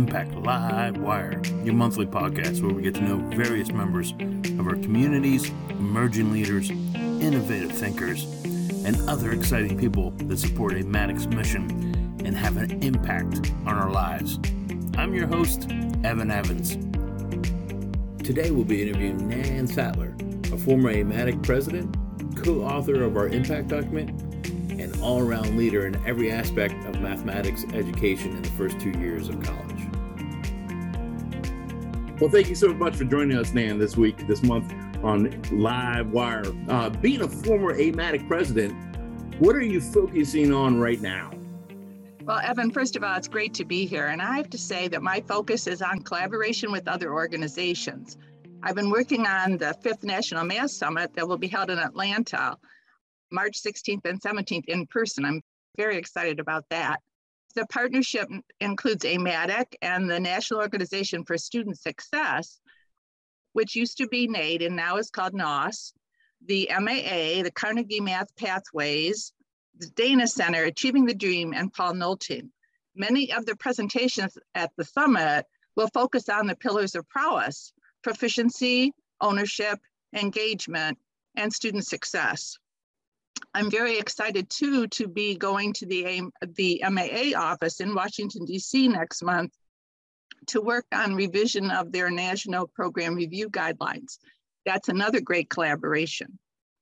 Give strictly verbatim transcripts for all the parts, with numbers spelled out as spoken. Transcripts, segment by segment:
Impact Live Wire, your monthly podcast where we get to know various members of our communities, emerging leaders, innovative thinkers, and other exciting people that support AMATIC's mission and have an impact on our lives. I'm your host, Evan Evans. Today we'll be interviewing Nan Sattler, a former AMATIC president, co-author of our impact document, and all-around leader in every aspect of mathematics education in the first two years of college. Well, thank you so much for joining us, Nan, this week, this month on Live Wire. Uh, being a former AMATIC president, what are you focusing on right now? Well, Evan, first of all, it's great to be here. And I have to say that my focus is on collaboration with other organizations. I've been working on the fifth National Math Summit that will be held in Atlanta, March sixteenth and seventeenth in person. I'm very excited about that. The partnership includes AMATIC and the National Organization for Student Success, which used to be NAID and now is called N O S, the M A A, the Carnegie Math Pathways, the Dana Center, Achieving the Dream, and Paul Knowlton. Many of the presentations at the summit will focus on the pillars of prowess: proficiency, ownership, engagement, and student success. I'm very excited too to be going to the, the M A A office in Washington, D C next month to work on revision of their National Program Review Guidelines. That's another great collaboration.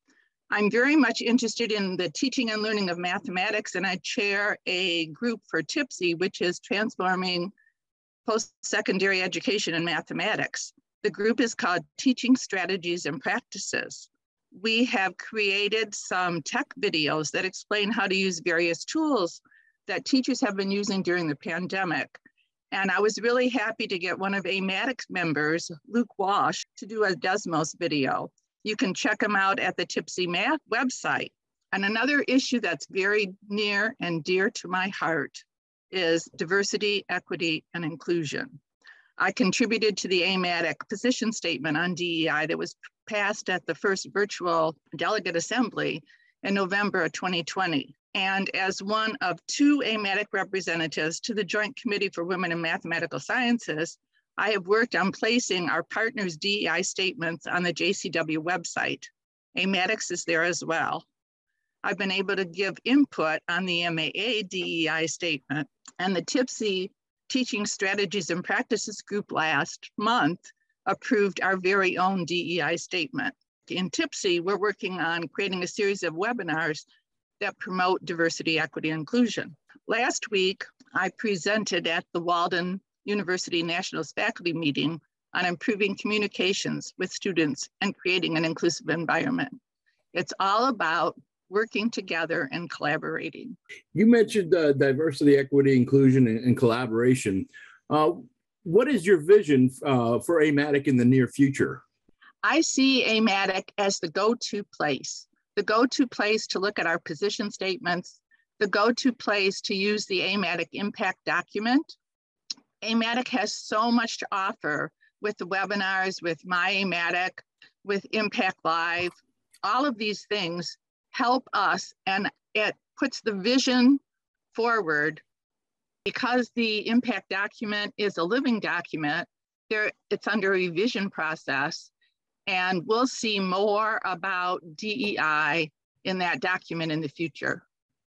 I'm very much interested in the teaching and learning of mathematics, and I chair a group for TIPSY, which is Transforming Post-Secondary Education in Mathematics. The group is called Teaching Strategies and Practices. We have created some tech videos that explain how to use various tools that teachers have been using during the pandemic. And I was really happy to get one of AMATIC's members, Luke Walsh, to do a Desmos video. You can check them out at the TIPSY Math website. And another issue that's very near and dear to my heart is diversity, equity, and inclusion. I contributed to the AMATIC position statement on D E I that was passed at the first virtual delegate assembly in November of twenty twenty. And as one of two AMATIC representatives to the Joint Committee for Women in Mathematical Sciences, I have worked on placing our partners' D E I statements on the J C W website. AMATIC's is there as well. I've been able to give input on the M A A D E I statement, and the TIPSY Teaching Strategies and Practices group last month approved our very own D E I statement. In TIPSY, we're working on creating a series of webinars that promote diversity, equity, and inclusion. Last week, I presented at the Walden University Nationals faculty meeting on improving communications with students and creating an inclusive environment. It's all about working together and collaborating. You mentioned uh, diversity, equity, inclusion, and, and collaboration. Uh, what is your vision uh, for AMATIC in the near future? I see AMATIC as the go-to place, the go-to place to look at our position statements, the go-to place to use the AMATIC impact document. AMATIC has so much to offer with the webinars, with My AMATIC, with Impact Live. All of these things help us, and it puts the vision forward. Because the impact document is a living document, there, it's under a revision process, and we'll see more about D E I in that document in the future.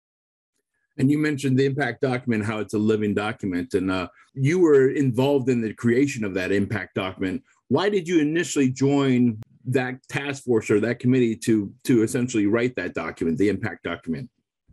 And you mentioned the impact document, how it's a living document, and uh, you were involved in the creation of that impact document. Why did you initially join that task force or that committee to, to essentially write that document, the impact document?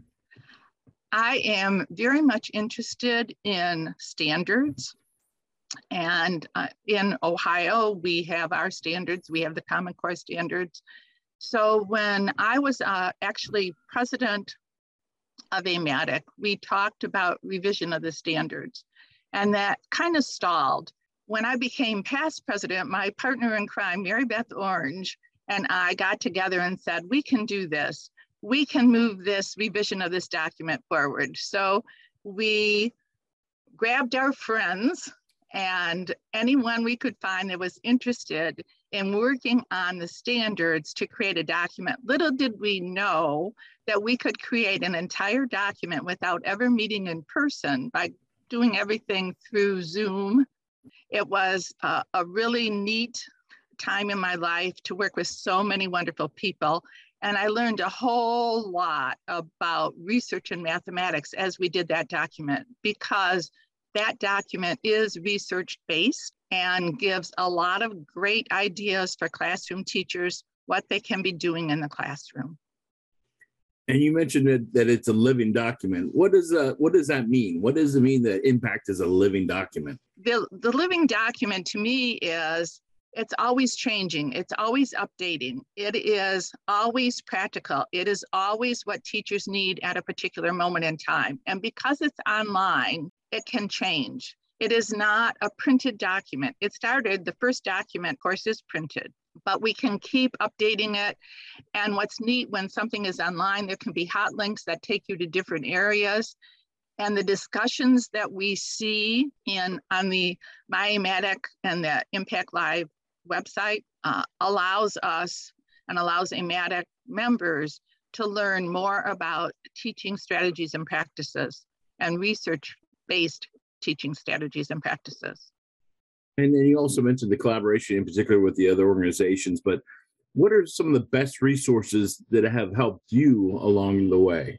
I am very much interested in standards. And uh, in Ohio, we have our standards. We have the Common Core standards. So when I was uh, actually president of AMATIC, we talked about revision of the standards, and that kind of stalled. When I became past president, my partner in crime, Mary Beth Orange, and I got together and said, we can do this. We can move this revision of this document forward. So we grabbed our friends and anyone we could find that was interested in working on the standards to create a document. Little did we know that we could create an entire document without ever meeting in person by doing everything through Zoom. It was uh, a really neat time in my life to work with so many wonderful people. And I learned a whole lot about research in mathematics as we did that document, because that document is research-based and gives a lot of great ideas for classroom teachers, what they can be doing in the classroom. And you mentioned that, that it's a living document. What does uh, what does that mean? What does it mean that impact is a living document? The, the living document to me is, it's always changing. It's always updating. It is always practical. It is always what teachers need at a particular moment in time. And because it's online, it can change. It is not a printed document. It started, the first document, of course, is printed, but we can keep updating it. And what's neat, when something is online, there can be hot links that take you to different areas. And the discussions that we see in on the MyAmatic and the Impact Live website uh, allows us and allows Amatic members to learn more about teaching strategies and practices and research-based teaching strategies and practices. And then you also mentioned the collaboration in particular with the other organizations, but what are some of the best resources that have helped you along the way?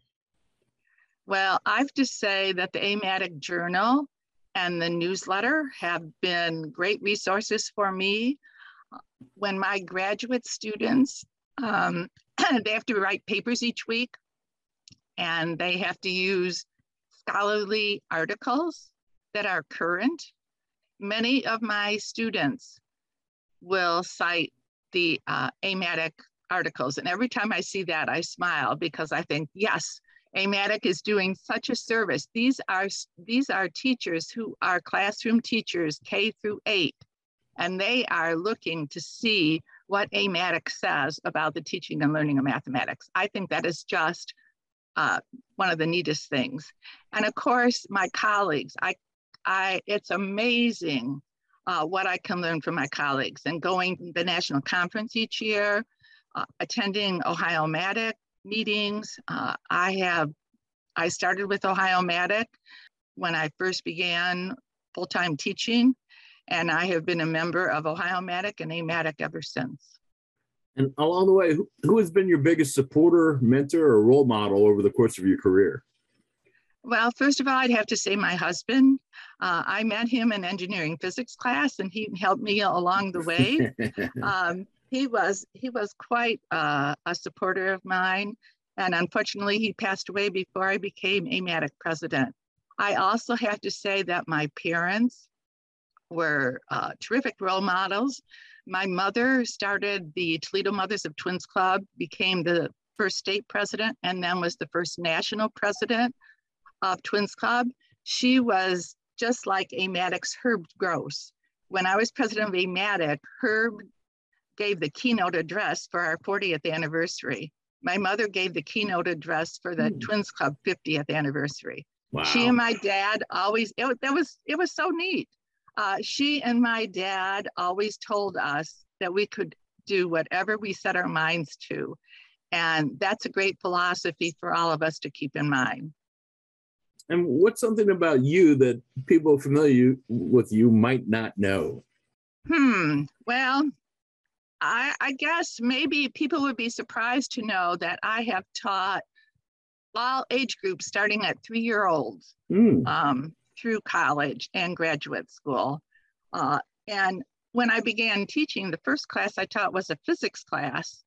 Well, I have to say that the Amatic Journal and the newsletter have been great resources for me. When my graduate students, um, they have to write papers each week, and they have to use scholarly articles that are current. Many of my students will cite the uh, Amatic articles, and every time I see that, I smile, because I think, yes, Amatic is doing such a service. These are, these are teachers who are classroom teachers K through eight, and they are looking to see what Amatic says about the teaching and learning of mathematics. I think that is just uh, one of the neatest things. And of course, my colleagues, I, I, it's amazing uh, what I can learn from my colleagues, and going to the national conference each year, uh, attending Ohio-Matic meetings. Uh, I have, I started with Ohio-Matic when I first began full-time teaching, and I have been a member of Ohio-Matic and Amatic ever since. And along the way, who, who has been your biggest supporter, mentor, or role model over the course of your career? Well, first of all, I'd have to say my husband. Uh, I met him in engineering physics class, and he helped me along the way. um, he was he was quite uh, a supporter of mine, and unfortunately, he passed away before I became Amatic president. I also have to say that my parents were uh, terrific role models. My mother started the Toledo Mothers of Twins Club, became the first state president, and then was the first national president of Twins Club. She was just like Amatic's Herb Gross. When I was president of Amatic, Herb gave the keynote address for our fortieth anniversary. My mother gave the keynote address for the hmm. Twins Club fiftieth anniversary. Wow. She and my dad always, it, that was, it was so neat. Uh, she and my dad always told us that we could do whatever we set our minds to. And that's a great philosophy for all of us to keep in mind. And what's something about you that people familiar with you might not know? Hmm, well, I, I guess maybe people would be surprised to know that I have taught all age groups starting at three-year-olds mm. um, through college and graduate school. Uh, and when I began teaching, the first class I taught was a physics class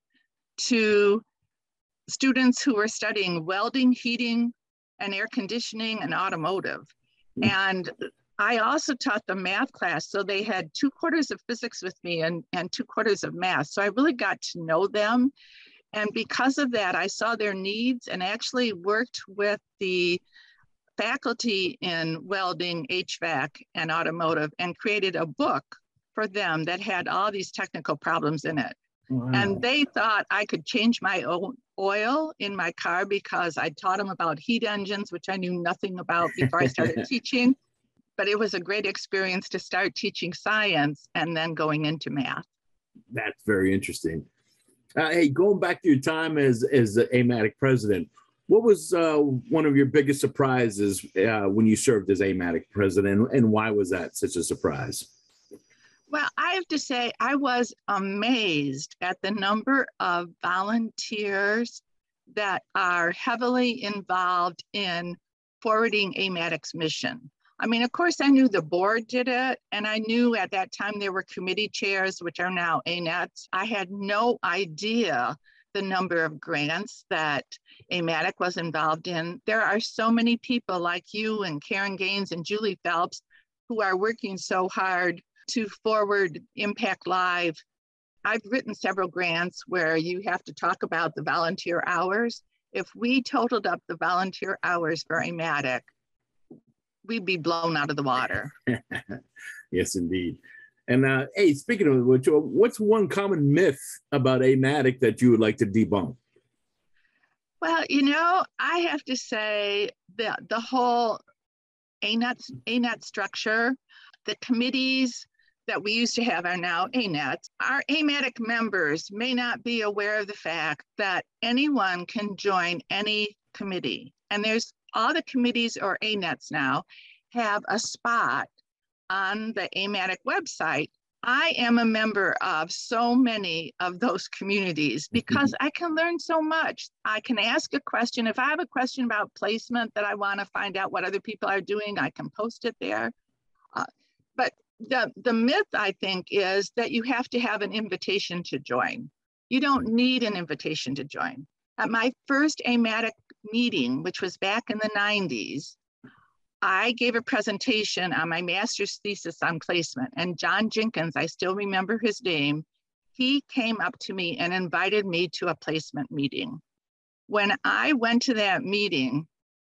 to students who were studying welding, heating, and air conditioning and automotive. Mm. And I also taught the math class. So they had two quarters of physics with me and, and two quarters of math. So I really got to know them. And because of that, I saw their needs and actually worked with the faculty in welding, H V A C, and automotive, and created a book for them that had all these technical problems in it. Wow. And they thought I could change my own oil in my car because I taught them about heat engines, which I knew nothing about before I started teaching. But it was a great experience to start teaching science and then going into math. That's very interesting. Uh, hey, going back to your time as, as the Amatic president, What was uh, one of your biggest surprises uh, when you served as A M A T C president, and why was that such a surprise? Well, I have to say, I was amazed at the number of volunteers that are heavily involved in forwarding A M A T C's mission. I mean, of course, I knew the board did it, and I knew at that time there were committee chairs, which are now A N E Ts. I had no idea the number of grants that A M A T C was involved in. There are so many people like you and Karen Gaines and Julie Phelps who are working so hard to forward Impact Live. I've written several grants where you have to talk about the volunteer hours. If we totaled up the volunteer hours for A M A T C, we'd be blown out of the water. Yes, indeed. And uh, hey, speaking of which, what's one common myth about A M A T C that you would like to debunk? Well, you know, I have to say that the whole A N E T, A N E T structure, the committees that we used to have are now A N E Ts. Our A M A T C members may not be aware of the fact that anyone can join any committee. And there's all the committees or A N E Ts now have a spot on the A M A T C website. I am a member of so many of those communities because I can learn so much. I can ask a question. If I have a question about placement that I want to find out what other people are doing, I can post it there. Uh, but the, the myth, I think, is that you have to have an invitation to join. You don't need an invitation to join. At my first A M A T C meeting, which was back in the nineties, I gave a presentation on my master's thesis on placement, and John Jenkins, I still remember his name, he came up to me and invited me to a placement meeting. When I went to that meeting,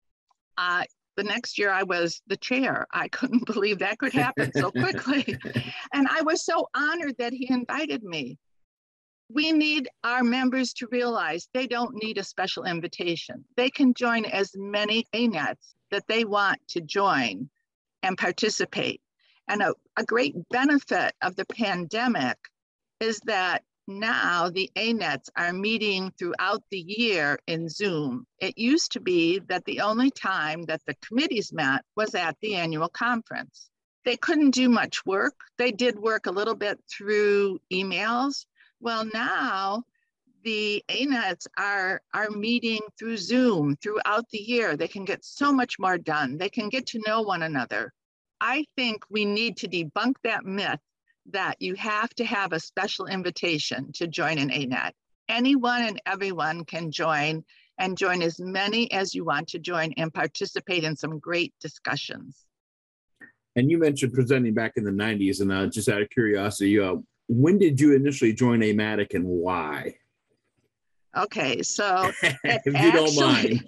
uh, the next year I was the chair. I couldn't believe that could happen so quickly. And I was so honored that he invited me. We need our members to realize they don't need a special invitation. They can join as many A N E Ts that they want to join and participate. And a, a great benefit of the pandemic is that now the A N E Ts are meeting throughout the year in Zoom. It used to be that the only time that the committees met was at the annual conference. They couldn't do much work. They did work a little bit through emails. Well, now the A N E Ts are, are meeting through Zoom throughout the year. They can get so much more done. They can get to know one another. I think we need to debunk that myth that you have to have a special invitation to join an A N E T. Anyone and everyone can join, and join as many as you want to join and participate in some great discussions. And you mentioned presenting back in the nineties, and uh, just out of curiosity, uh, when did you initially join A M A T C and why? Okay, so if you don't mind.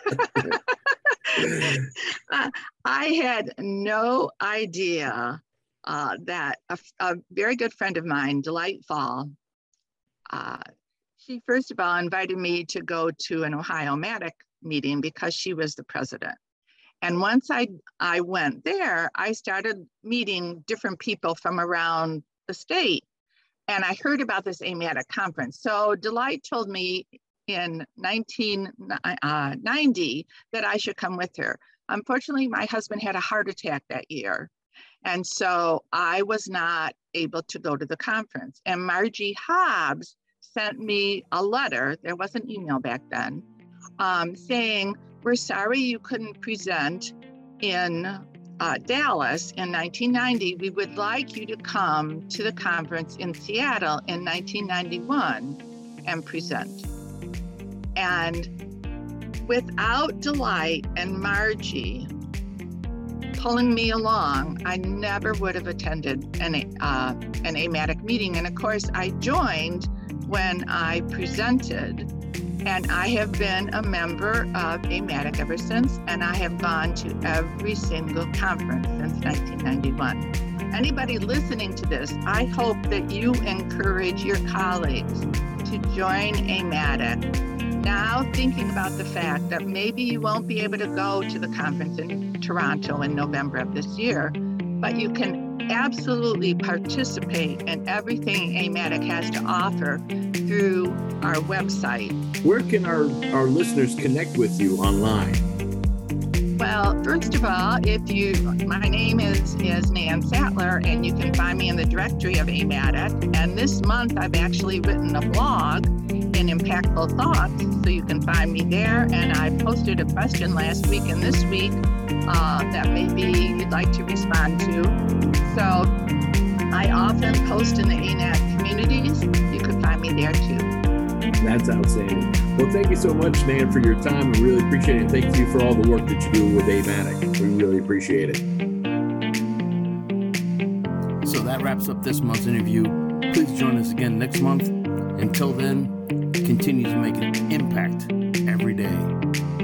uh, I had no idea uh, that a, a very good friend of mine, Delight Fall, uh, she first of all invited me to go to an Ohio M A T C meeting because she was the president. And once I, I went there, I started meeting different people from around the state. And I heard about this A M A T C conference. So Delight told me in nineteen ninety that I should come with her. Unfortunately, my husband had a heart attack that year. And so I was not able to go to the conference. And Margie Hobbs sent me a letter, there was an email back then, um, saying, we're sorry you couldn't present in uh, Dallas in nineteen ninety. We would like you to come to the conference in Seattle in nineteen ninety-one and present. And without Delight and Margie pulling me along, I never would have attended an, uh, an A M A T C meeting. And of course, I joined when I presented, and I have been a member of A M A T C ever since, and I have gone to every single conference since nineteen ninety-one. Anybody listening to this, I hope that you encourage your colleagues to join A M A T C. Now thinking about the fact that maybe you won't be able to go to the conference in Toronto in November of this year, but you can absolutely participate in everything AMATIC has to offer through our website. Where can our, our listeners connect with you online? Well, first of all, if you, my name is, is Nan Sattler, and you can find me in the directory of AMATIC. And this month, I've actually written a blog in Impactful Thoughts, so you can find me there. And I posted a question last week and this week uh, that maybe you'd like to respond to. So I often post in the A N A T communities. You can find me there too. That's outstanding. Well, thank you so much, Nan, for your time. We really appreciate it. Thank you for all the work that you do with AMATIC. We really appreciate it. So that wraps up this month's interview. Please join us again next month. Until then, continue to make an impact every day.